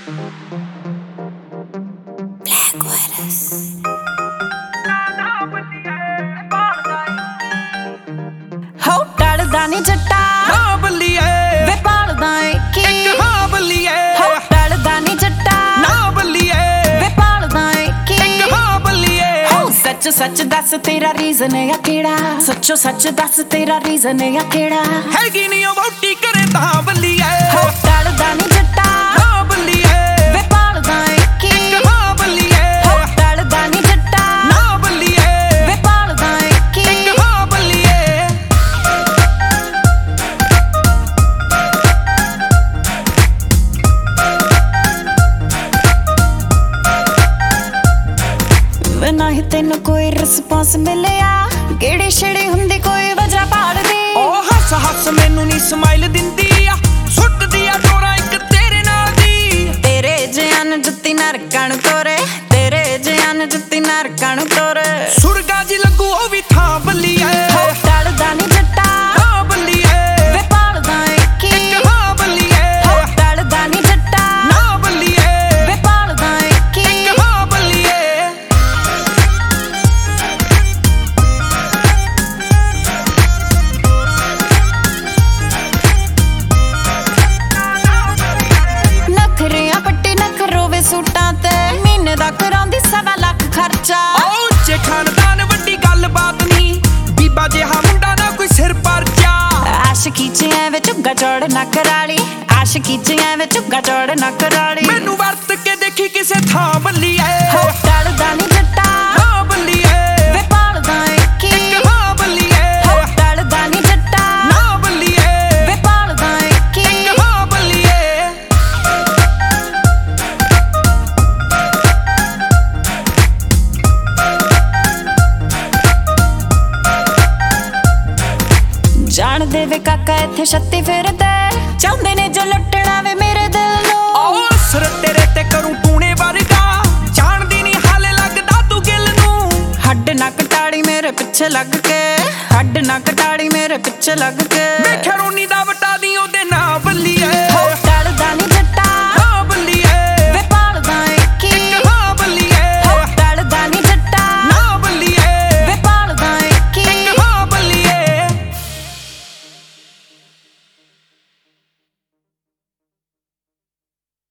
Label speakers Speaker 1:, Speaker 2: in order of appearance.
Speaker 1: ਹੋ ਟਲਦਾ ਨੀ ਜੱਟਾ
Speaker 2: ਨਾ ਬੱਲੀਏ
Speaker 1: ਵੇ ਪਾਲਦਾ ਏ ਕੀ
Speaker 2: ਇੱਕ ਹਾਂ ਬੱਲੀਏ
Speaker 1: ਹੋ ਟਲਦਾ ਨੀ ਜੱਟਾ
Speaker 2: ਨਾ ਬੱਲੀਏ
Speaker 1: ਵੇ ਪਾਲਦਾ ਏ ਕੀ
Speaker 2: ਇੱਕ ਹਾਂ ਬੱਲੀਏ
Speaker 1: ਹੋ ਸੱਚ ਸੱਚ ਦੱਸ ਤੇਰਾ ਰੀਜ਼ਨ ਆ ਕਿਹੜਾ ਸੱਚੋ ਸੱਚ ਦੱਸ ਤੇਰਾ ਰੀਜ਼ਨ ਆ ਕਿਹੜਾ
Speaker 2: ਹੈਗੀ ਨੀ ਉਹ ਵਹੁਟੀ ਕਰੇ ਤਾਂ ਬੱਲੀਏ
Speaker 1: ਹੋ ਟਲਦਾ ਨੀ ਜੱਟਾ
Speaker 2: ਨਾ ਬੱਲੀਏ
Speaker 1: ਵੇ ਪਾਲਦਾ ਏ ਕੀ
Speaker 2: ਇੱਕ ਹਾਂ ਬੱਲੀਏ
Speaker 1: ਹੋ ਟਲਦਾ ਨੀ ਜੱਟਾ
Speaker 2: ਨਾ ਬੱਲੀਏ
Speaker 1: ਵੇ ਪਾਲਦਾ ਏ ਕੀ
Speaker 2: ਇੱਕ ਹਾਂ ਬੱਲੀਏ ਵੇ ਨਹੀਂ ਤੈਨੂੰ ਕੋਈ ਰਿਸਪੌਂਸ ਮਿਲਿਆ ਕਿਹੜੀ ਛੜੀ ਹੁੰਦੀ ਕੋਈ ਵਜ੍ਹਾ ਪਾੜਦੀ ਉਹ ਹੱਸ ਹੱਸ ਮੈਨੂੰ ਨੀ ਸਮਾਈਲ ਦਿੰਦੀ ਆ ਸੁੱਟਦੀ ਆ ਡੋਰਾ ਇੱਕ ਤੇਰੇ ਨਾਲ ਦੀ
Speaker 1: ਤੇਰੇ ਜਿਆਂ ਨੂੰ ਜੁੱਤੀ ਨਰਕਾਂ ਨੂੰ ਤੋਰੇ ਤੇਰੇ ਜਿਆਂ ਨੂੰ ਜੁੱਤੀ ਨਰਕਾਂ ਨੂੰ ਤੋਰੇ
Speaker 2: ਸੁਰਗਾ ਜੀ ਲੱਗੂ ਉਹ ਵੀ ਥਾਂ ਬੱਲੀਏ
Speaker 1: ਹੋ ਟਲਦਾ ਨੀ ਜੱਟਾ
Speaker 2: ਨਾ ਬੱਲੀਏ
Speaker 1: ਵੇ ਪਾਲਦਾ ਏ ਕੀ
Speaker 2: ਇੱਕ ਹਾਂ ਬੱਲੀਏ
Speaker 1: ਹੋ ਟਲਦਾ ਨੀ ਜੱਟਾ
Speaker 2: ਨਾ ਬੱਲੀਏ
Speaker 1: ਵੇ ਪਾਲਦਾ ਏ ਕੀ
Speaker 2: ਇੱਕ ਹਾਂ ਬੱਲੀਏ ਨਖਰਿਆਂ ਪੱਟੀ ਨਖਰੋ ਵੇ ਸੂਟਾਂ ਤੇ ਮਹੀਨੇ ਦਾ ਕਰਾਉਂਦੀ 1.25 ਲੱਖ ਖਰਚਾ ਉਹ ਉੱਚੇ ਖਾਨਦਾਨ ਵੱਡੀ ਗੱਲ ਬਾਤ ਨਹੀਂ ਬੀਬਾ ਜਿਹਾ ਮੁੰਡਾ ਨਾ ਕੋਈ ਸਿਰ ਪਰਚਾ
Speaker 1: ਆਸ਼ਕੀ ਚ ਐਵੇਂ ਝੁੱਗਾ ਚੜ ਨਾ ਕਰਾਲੀ ਆਸ਼ਕੀ ਚ ਐਵੇਂ ਝੁੱਗਾ ਚੜ ਨਾ ਕਰਾਲੀ
Speaker 2: ਮੈਨੂੰ ਵਰਤ ਕੇ ਦੇਖੀ ਕਿਸੇ ਥਾਂ ਬੱਲੀਏ
Speaker 1: ਹੋ ਟਲਦਾ ਨੀ ਜੱਟਾ
Speaker 2: ਨਾ ਬੱਲੀਏ
Speaker 1: ਵੇ ਪਾਲਦਾ ਏ ਕੀ
Speaker 2: ਇੱਕ ਹਾਂ ਬੱਲੀਏ
Speaker 1: ਹੋ ਟਲਦਾ ਨੀ ਜੱਟਾ
Speaker 2: ਨਾ ਬੱਲੀਏ
Speaker 1: ਵੇ ਪਾਲਦਾ ਏ ਕੀ
Speaker 2: ਇੱਕ ਹਾਂ ਬੱਲੀਏ
Speaker 1: ਜਾਣਦੇ ਵੇ ਕਾਕਾ ਇੱਥੇ ਛੱਤੀ ਫਿਰਦੇ ਚਾਹੁੰਦੇ ਨੇ ਜੋ ਲੁੱਟਣਾ ਵੇ ਮੇਰੇ ਦਿਲ ਨੂੰ
Speaker 2: ਉਹ ਅਸਰ ਤੇਰੇ ਤੇ ਕਰੂੰ ਟੂਣੇ ਵਰਗਾ ਜਾਣਦੀ ਨਹੀਂ ਹਾਲੇ ਲੱਗਦਾ ਤੂੰ ਗਿਲ ਨੂੰ
Speaker 1: ਹੱਡ ਨਾ ਕਟਾੜੀ ਮੇਰੇ ਪਿੱਛੇ ਲੱਗ ਕੇ ਹੱਡ ਨਾ ਕਟਾੜੀ ਮੇਰੇ ਪਿੱਛੇ ਲੱਗ ਕੇ
Speaker 2: ਮੈਂ ਖਰੋਨੀ ਦਾ ਵਟਾ ਦੀ ਉਹਦੇ ਨਾਂ ਬੱਲੀਏ